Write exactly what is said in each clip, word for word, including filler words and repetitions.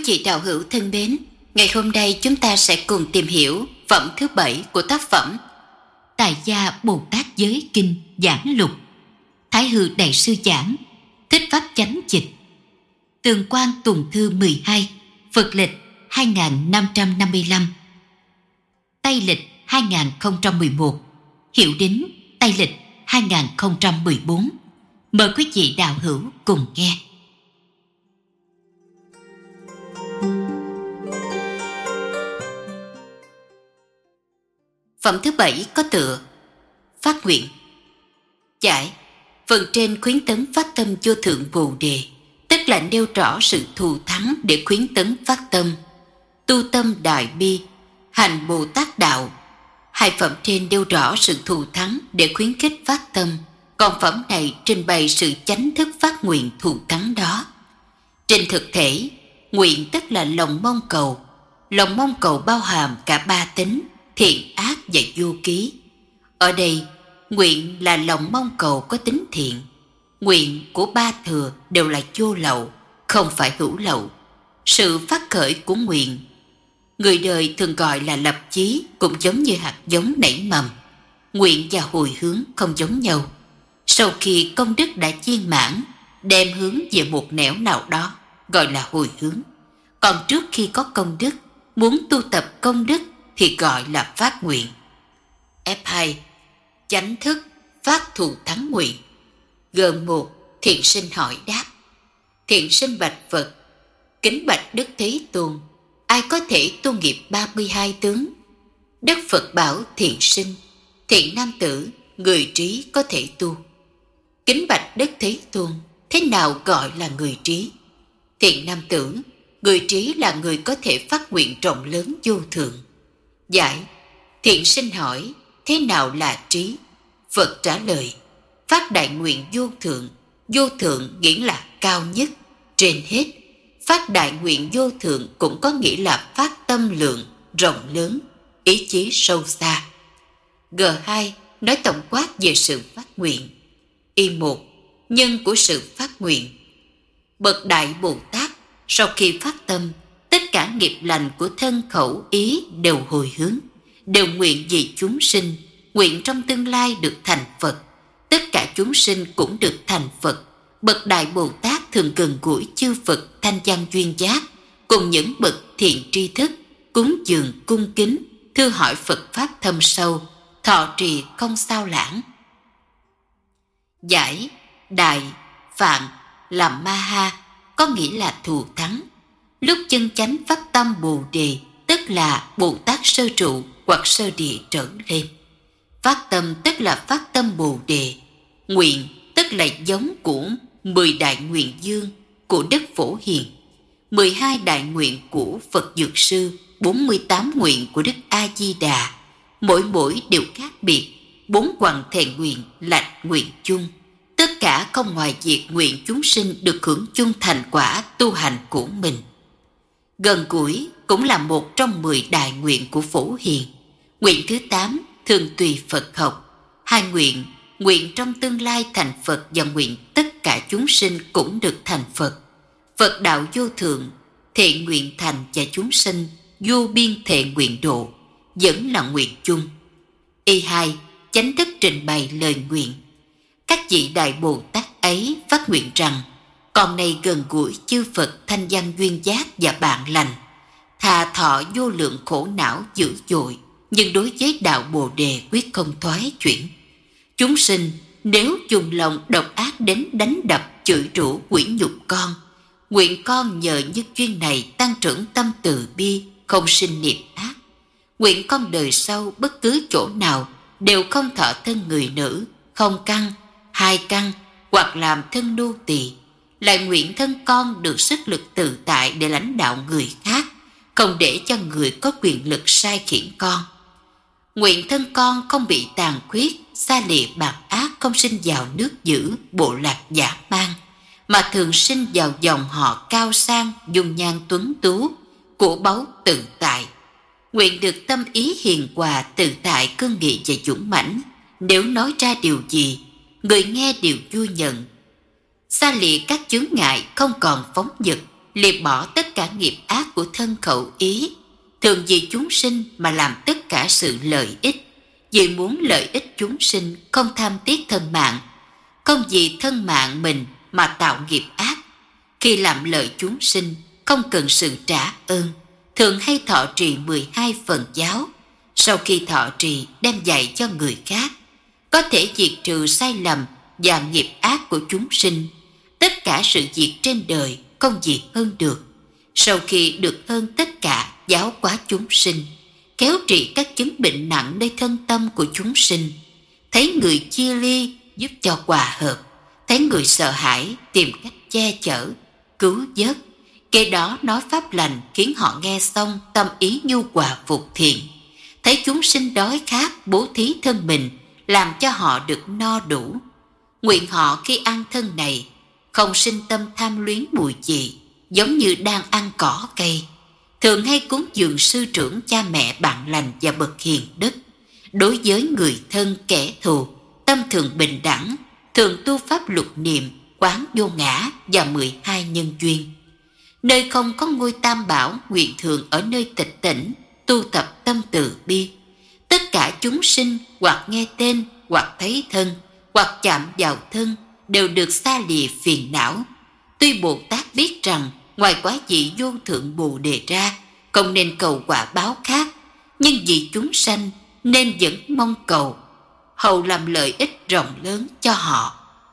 chị đạo hữu thân mến, ngày hôm nay chúng ta sẽ cùng tìm hiểu phẩm thứ bảy của tác phẩm Tại gia Bồ Tát Giới Kinh Giảng Lục, Thái Hư Đại Sư giảng, Thích Pháp Chánh dịch, Tường Quang Tùng Thư mười hai, Phật lịch hai nghìn năm trăm năm mươi lăm, Tây lịch hai nghìn không trăm mười một, Hiệu Đính Tây lịch hai nghìn không trăm mười bốn. Mời quý vị đạo hữu cùng nghe. Phẩm thứ bảy có tựa Phát nguyện. Giải: phần trên khuyến tấn phát tâm vô thượng Bồ Đề, tức là nêu rõ sự thù thắng để khuyến tấn phát tâm. Tu tâm đại bi, hành Bồ Tát đạo. Hai phẩm trên nêu rõ sự thù thắng để khuyến khích phát tâm, còn phẩm này trình bày sự chánh thức phát nguyện thù thắng đó. Trên thực thể, nguyện tức là lòng mong cầu. Lòng mong cầu bao hàm cả ba tính: thiện, ác và vô ký. Ở đây, nguyện là lòng mong cầu có tính thiện. Nguyện của ba thừa đều là vô lậu, không phải hữu lậu. Sự phát khởi của nguyện, người đời thường gọi là lập chí, cũng giống như hạt giống nảy mầm. Nguyện và hồi hướng không giống nhau. Sau khi công đức đã viên mãn, đem hướng về một nẻo nào đó, gọi là hồi hướng. Còn trước khi có công đức, muốn tu tập công đức thì gọi là phát nguyện. ép hai. Chánh thức phát thù thắng nguyện. Gồm một. Thiện sinh hỏi đáp. Thiện sinh bạch Phật: kính bạch Đức Thế Tôn, ai có thể tu nghiệp ba mươi hai tướng? Đức Phật bảo thiện sinh: thiện nam tử, người trí có thể tu. Kính bạch Đức Thế Tôn, thế nào gọi là người trí? Thiện nam tử, người trí là người có thể phát nguyện rộng lớn vô thượng. Giải: thiện sinh hỏi, thế nào là trí? Phật trả lời: phát đại nguyện vô thượng. Vô thượng nghĩa là cao nhất, trên hết. Phát đại nguyện vô thượng cũng có nghĩa là phát tâm lượng, rộng lớn, ý chí sâu xa. giê hai. Nói tổng quát về sự phát nguyện. Y một. Nhân của sự phát nguyện. Bậc Đại Bồ Tát sau khi phát tâm, tất cả nghiệp lành của thân khẩu ý đều hồi hướng, đều nguyện vì chúng sinh, nguyện trong tương lai được thành Phật. Tất cả chúng sinh cũng được thành Phật. Bậc Đại Bồ Tát thường gần gũi chư Phật thanh văn duyên giác, cùng những bậc thiện tri thức, cúng dường cung kính, thưa hỏi Phật pháp thâm sâu, thọ trì không sao lãng. Giải: đại, phạn, làm ma ha, có nghĩa là thù thắng. Lúc chân chánh phát tâm Bồ Đề, tức là Bồ Tát sơ trụ hoặc sơ địa trở lên. Phát tâm tức là phát tâm Bồ Đề. Nguyện tức là giống của mười đại nguyện dương của Đức Phổ Hiền, mười hai đại nguyện của Phật Dược Sư, bốn mươi tám nguyện của Đức A Di Đà. Mỗi mỗi đều khác biệt. Bốn quần thệ nguyện là nguyện chung. Tất cả không ngoài việc nguyện chúng sinh được hưởng chung thành quả tu hành của mình. Gần gũi cũng là một trong mười đại nguyện của Phổ Hiền. Nguyện thứ tám, thường tùy Phật học. Hai nguyện, nguyện trong tương lai thành Phật và nguyện tất cả chúng sinh cũng được thành Phật. Phật đạo vô thượng, thệ nguyện thành và chúng sinh vô biên thệ nguyện độ, vẫn là nguyện chung. Y hai. Chánh thức trình bày lời nguyện. Các vị Đại Bồ Tát ấy phát nguyện rằng, con này gần gũi chư Phật thanh văn duyên giác và bạn lành, thà thọ vô lượng khổ não dữ dội, nhưng đối với đạo Bồ Đề quyết không thoái chuyển. Chúng sinh nếu dùng lòng độc ác đến đánh đập, chửi rủa, quỷ nhục con, nguyện con nhờ nhất duyên này tăng trưởng tâm từ bi, không sinh nghiệp ác. Nguyện con đời sau bất cứ chỗ nào đều không thọ thân người nữ, không căn, hai căn, hoặc làm thân nô tỳ. Lại nguyện thân con được sức lực tự tại để lãnh đạo người khác, không để cho người có quyền lực sai khiển con. Nguyện thân con không bị tàn khuyết, xa lìa bạc ác, không sinh vào nước dữ, bộ lạc dã man, mà thường sinh vào dòng họ cao sang, dung nhan tuấn tú, của báu tự tại. Nguyện được tâm ý hiền hòa, tự tại, cương nghị và dũng mãnh. Nếu nói ra điều gì, người nghe đều vui nhận. Xa lìa các chướng ngại, không còn phóng dật, liệt bỏ tất cả nghiệp ác của thân khẩu ý, thường vì chúng sinh mà làm tất cả sự lợi ích. Vì muốn lợi ích chúng sinh, không tham tiếc thân mạng, không vì thân mạng mình mà tạo nghiệp ác. Khi làm lợi chúng sinh, không cần sự trả ơn, thường hay thọ trì mười hai phần giáo. Sau khi thọ trì, đem dạy cho người khác, có thể diệt trừ sai lầm và nghiệp ác của chúng sinh. Tất cả sự việc trên đời không gì hơn được. Sau khi được hơn tất cả giáo hóa chúng sinh, kéo trị các chứng bệnh nặng nơi thân tâm của chúng sinh. Thấy người chia ly, giúp cho hòa hợp. Thấy người sợ hãi, tìm cách che chở, cứu vớt. Kế đó nói pháp lành khiến họ nghe xong tâm ý nhu hòa phục thiện. Thấy chúng sinh đói khát, bố thí thân mình, làm cho họ được no đủ. Nguyện họ khi ăn thân này, không sinh tâm tham luyến mùi vị, giống như đang ăn cỏ cây. Thường hay cúng dường sư trưởng, cha mẹ, bạn lành và bậc hiền đức. Đối với người thân kẻ thù, tâm thường bình đẳng, thường tu pháp luật niệm, quán vô ngã và mười hai nhân duyên. Nơi không có ngôi tam bảo, nguyện thường ở nơi tịch tỉnh, tu tập tâm từ bi. Tất cả chúng sinh hoặc nghe tên, hoặc thấy thân, hoặc chạm vào thân, đều được xa lìa phiền não. Tuy Bồ Tát biết rằng ngoài quả vị vô thượng Bồ Đề ra, không nên cầu quả báo khác, nhưng vì chúng sanh nên vẫn mong cầu, hầu làm lợi ích rộng lớn cho họ.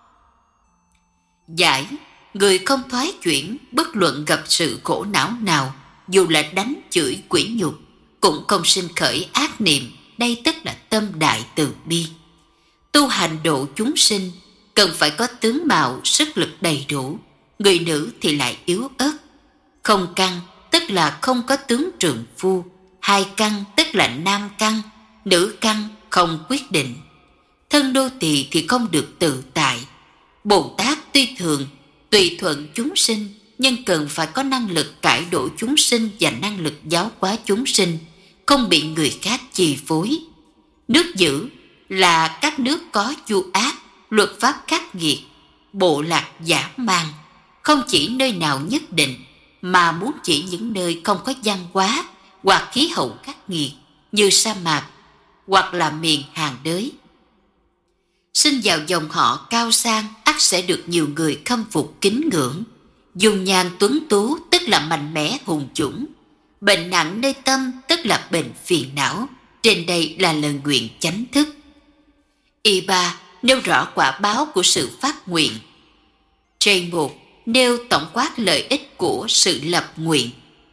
Giải: người không thoái chuyển, bất luận gặp sự khổ não nào, dù là đánh chửi quỷ nhục, cũng không sinh khởi ác niệm. Đây tức là tâm đại từ bi. Tu hành độ chúng sinh cần phải có tướng mạo sức lực đầy đủ. Người nữ thì lại yếu ớt. Không căn tức là không có tướng trượng phu. Hai căn tức là nam căn, nữ căn không quyết định. Thân đô tỳ thì không được tự tại. Bồ Tát tuy thường tùy thuận chúng sinh, nhưng cần phải có năng lực cải độ chúng sinh và năng lực giáo hóa chúng sinh, không bị người khác chi phối. Nước dữ là các nước có chu ác, luật pháp khắc nghiệt, bộ lạc dã man, không chỉ nơi nào nhất định, mà muốn chỉ những nơi không có văn hóa hoặc khí hậu khắc nghiệt như sa mạc hoặc là miền hàng đới. Sinh vào dòng họ cao sang, ắt sẽ được nhiều người khâm phục kính ngưỡng. Dung nhan tuấn tú tức là mạnh mẽ hùng dũng. Bệnh nặng nơi tâm tức là bệnh phiền não. Trên đây là lời nguyện chánh thức. Y ba nêu rõ quả báo của sự phát nguyện. J một nêu tổng quát lợi ích của sự lập nguyện.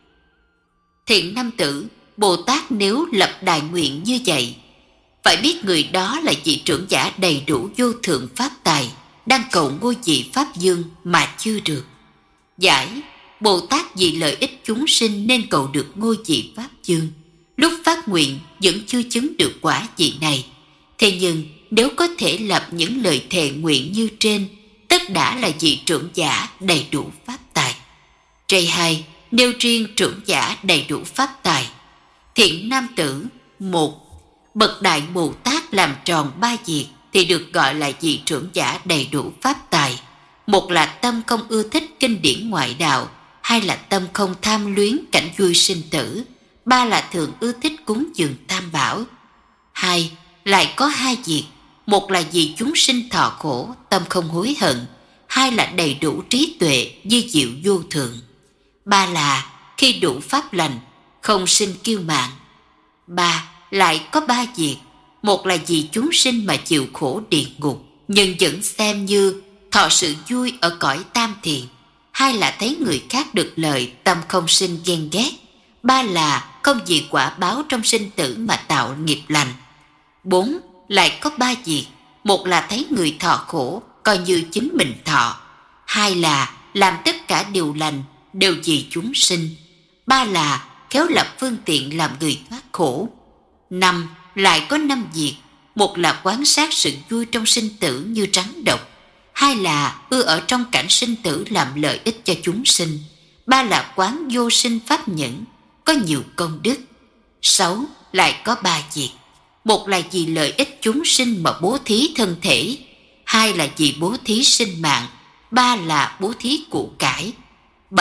Thiện nam tử, Bồ Tát nếu lập đại nguyện như vậy, phải biết người đó là vị trưởng giả đầy đủ vô thượng pháp tài, đang cầu ngôi vị Pháp Dương mà chưa được. Giải: Bồ Tát vì lợi ích chúng sinh nên cầu được ngôi vị Pháp Dương. Lúc phát nguyện vẫn chưa chứng được quả vị này. Thế nhưng nếu có thể lập những lời thệ nguyện như trên, tất đã là vị trưởng giả đầy đủ pháp tài. J hai nêu riêng trưởng giả đầy đủ pháp tài. Thiện nam tử, một, bậc đại Bồ Tát làm tròn ba việc thì được gọi là vị trưởng giả đầy đủ pháp tài. Một là tâm không ưa thích kinh điển ngoại đạo, hai là tâm không tham luyến cảnh vui sinh tử, ba là thường ưa thích cúng dường tam bảo. Hai, lại có hai việc, một là vì chúng sinh thọ khổ, tâm không hối hận, hai là đầy đủ trí tuệ, di diệu vô thượng. Ba là khi đủ pháp lành, không sinh kiêu mạn. Ba, lại có ba việc, một là vì chúng sinh mà chịu khổ địa ngục, nhưng vẫn xem như thọ sự vui ở cõi tam thiện. Hai là thấy người khác được lợi, tâm không sinh ghen ghét. Ba là không vì quả báo trong sinh tử mà tạo nghiệp lành. Bốn, lại có ba việc, một là thấy người thọ khổ, coi như chính mình thọ. Hai là làm tất cả điều lành, đều vì chúng sinh. Ba là khéo lập phương tiện làm người thoát khổ. Năm, lại có năm việc, một là quan sát sự vui trong sinh tử như rắn độc. Hai là ưa ở trong cảnh sinh tử làm lợi ích cho chúng sinh. Ba là quán vô sinh pháp nhẫn, có nhiều công đức. Sáu, lại có ba việc, một là vì lợi ích chúng sinh mà bố thí thân thể. Hai là vì bố thí sinh mạng. Ba là bố thí của cải. Bảy,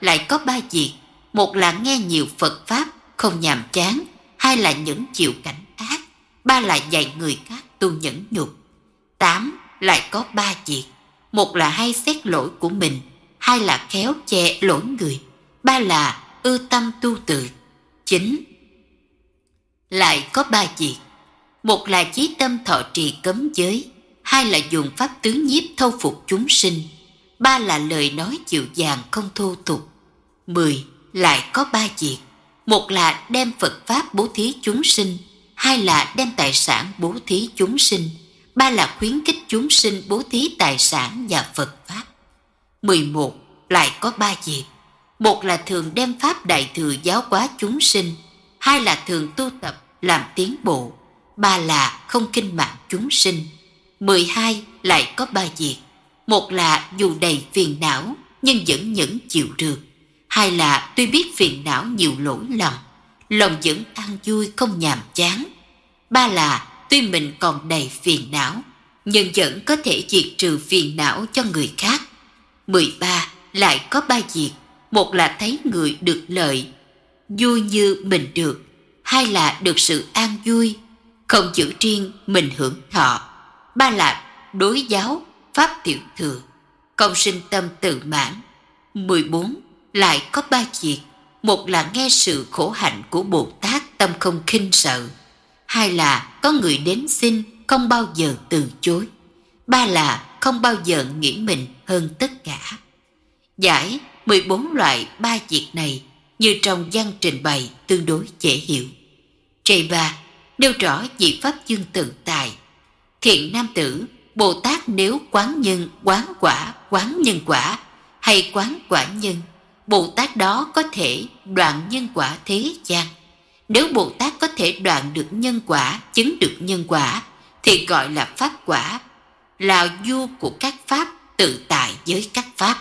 lại có ba việc. Một là nghe nhiều Phật Pháp, không nhàm chán. Hai là nhẫn chịu cảnh ác. Ba là dạy người khác tu nhẫn nhục. Tám lại có ba việc. Một là hay xét lỗi của mình. Hai là khéo che lỗi người. Ba là ưa tâm tu tự. Chín lại có ba việc. Một là chí tâm thọ trì cấm giới. Hai là dùng pháp tứ nhiếp thâu phục chúng sinh. Ba là lời nói dịu dàng không thô tục. Mười lại có ba việc. Một là đem Phật Pháp bố thí chúng sinh. Hai là đem tài sản bố thí chúng sinh. Ba là khuyến khích chúng sinh bố thí tài sản và Phật Pháp. Mười một lại có ba việc. Một là thường đem Pháp Đại Thừa giáo hóa chúng sinh. Hai là thường tu tập làm tiến bộ. Ba là không kinh mạng chúng sinh. Mười hai lại có ba việc. Một là dù đầy phiền não nhưng vẫn nhẫn chịu được. Hai là tuy biết phiền não nhiều lỗi lầm, lòng vẫn an vui không nhàm chán. Ba là tuy mình còn đầy phiền não nhưng vẫn có thể diệt trừ phiền não cho người khác. Mười ba lại có ba việc. Một là thấy người được lợi, vui như mình được. Hai là được sự an vui, không giữ riêng mình hưởng thọ. Ba là đối giáo pháp tiểu thừa, không sinh tâm tự mãn. Mười bốn lại có ba việc. Một là nghe sự khổ hạnh của Bồ Tát tâm không khinh sợ. Hai là có người đến xin không bao giờ từ chối. Ba là không bao giờ nghĩ mình hơn tất cả. Giải mười bốn loại ba việc này như trong văn trình bày tương đối dễ hiểu. Trầy ba nêu rõ vị Pháp Dương tự tại. Thiện nam tử, Bồ Tát nếu quán nhân, quán quả, quán nhân quả hay quán quả nhân, Bồ Tát đó có thể đoạn nhân quả thế gian. Nếu Bồ Tát có thể đoạn được nhân quả, chứng được nhân quả, thì gọi là Pháp quả, là vua của các Pháp, tự tại với các Pháp.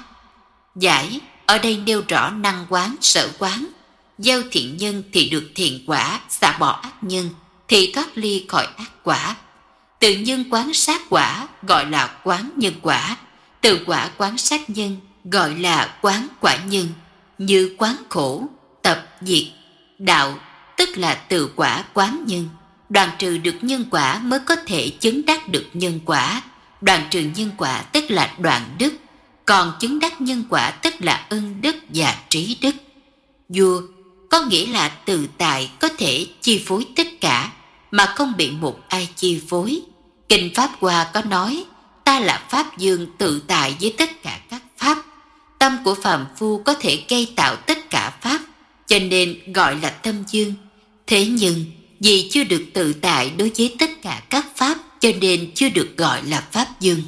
Giải ở đây nêu rõ năng quán, sở quán. Gieo thiện nhân thì được thiện quả, xả bỏ ác nhân thì thoát ly khỏi ác quả. Từ nhân quán sát quả gọi là quán nhân quả. Từ quả quán sát nhân gọi là quán quả nhân. Như quán khổ, tập diệt, đạo, tức là từ quả quán nhân. Đoạn trừ được nhân quả mới có thể chứng đắc được nhân quả. Đoạn trừ nhân quả tức là đoạn đức. Còn chứng đắc nhân quả tức là ân đức và trí đức. Vua có nghĩa là tự tại, có thể chi phối tất cả mà không bị một ai chi phối. Kinh Pháp Hoa có nói, ta là Pháp Dương tự tại với tất cả các Pháp. Tâm của phàm phu có thể gây tạo tất cả Pháp, cho nên gọi là tâm dương. Thế nhưng vì chưa được tự tại đối với tất cả các Pháp, cho nên chưa được gọi là Pháp Dương.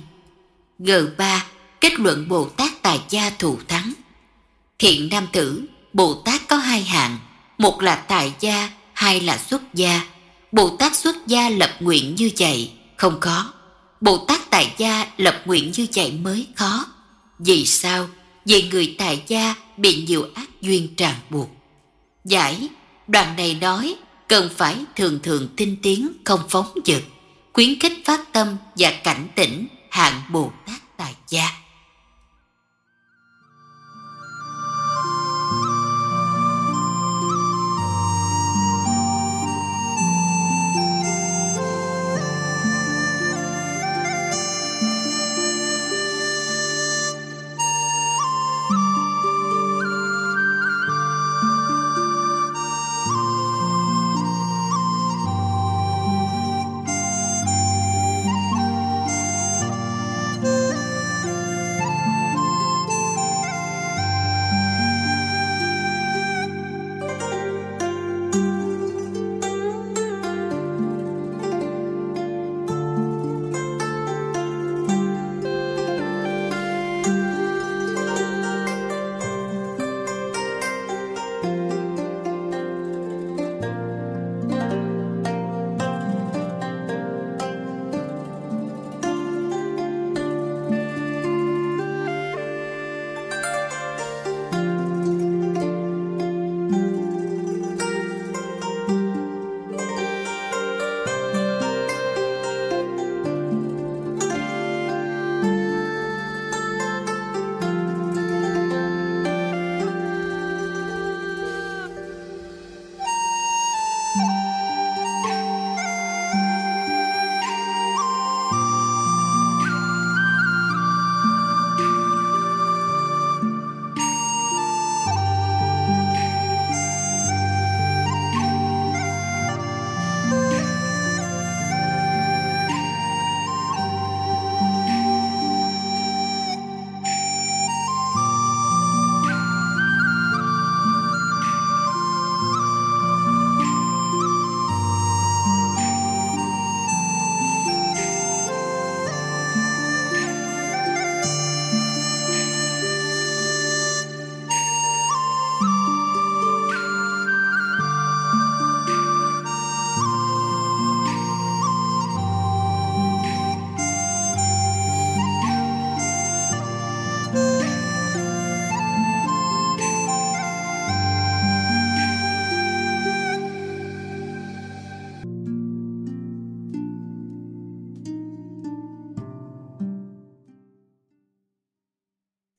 G ba kết luận Bồ Tát tài gia thù thắng. Thiện nam tử, Bồ Tát có hai hạng. Một là tài gia, hai là xuất gia. Bồ Tát xuất gia lập nguyện như vậy không khó. Bồ Tát tài gia lập nguyện như vậy mới khó. Vì sao? Vì người tài gia bị nhiều ác duyên ràng buộc. Giải đoạn này nói cần phải thường thường tinh tiến, không phóng dật, khuyến khích phát tâm và cảnh tỉnh hạng Bồ Tát tài gia.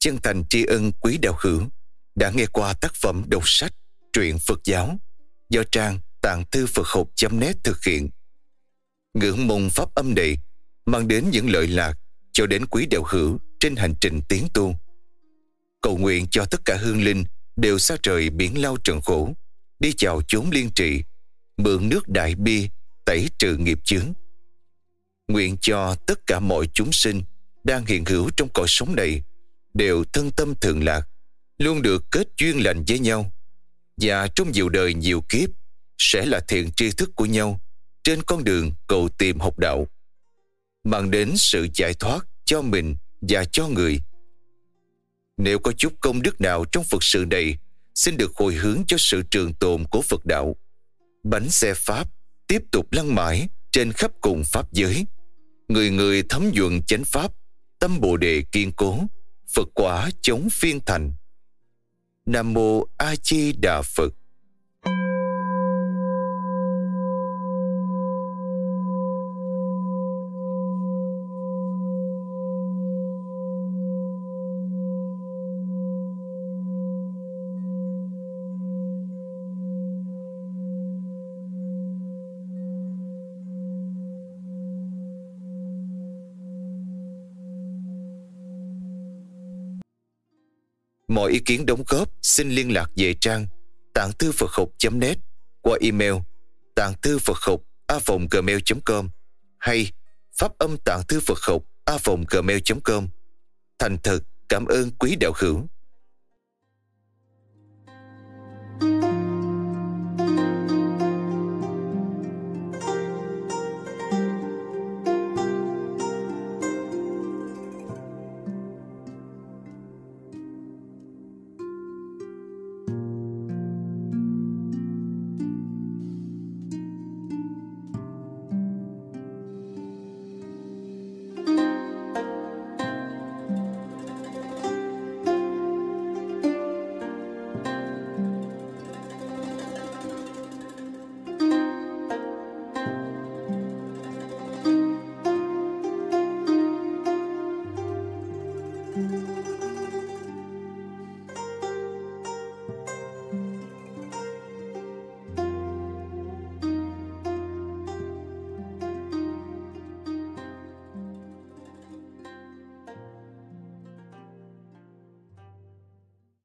chân thành tri ân quý đạo hữu đã nghe qua tác phẩm đọc sách truyện Phật giáo do trang Tạng Thư Phật Học chấm net thực hiện. Ngưỡng mong pháp âm này mang đến những lợi lạc cho đến quý đạo hữu trên hành trình tiến tu. Cầu nguyện cho tất cả hương linh đều xa trời biển lao trần khổ, đi chào chốn liên trị, mượn nước đại bi tẩy trừ nghiệp chướng. Nguyện cho tất cả mọi chúng sinh đang hiện hữu trong cõi sống này đều thân tâm thường lạc, luôn được kết duyên lành với nhau, và trong nhiều đời nhiều kiếp sẽ là thiện tri thức của nhau trên con đường cầu tìm học đạo, mang đến sự giải thoát cho mình và cho người. Nếu có chút công đức nào trong Phật sự này, xin được hồi hướng cho sự trường tồn của Phật đạo. Bánh xe Pháp tiếp tục lăn mãi trên khắp cùng Pháp giới. Người người thấm nhuận chánh Pháp, tâm Bồ Đề kiên cố, Phật quả chống phiên thành. Nam Mô A Di Đà Phật. Mọi ý kiến đóng góp xin liên lạc về trang tạng thư phật học chấm net qua email tạng thư phật học a vòng gmail chấm com hay pháp âm tạng thư phật học a vòng gmail chấm com. Thành thật cảm ơn quý đạo hữu.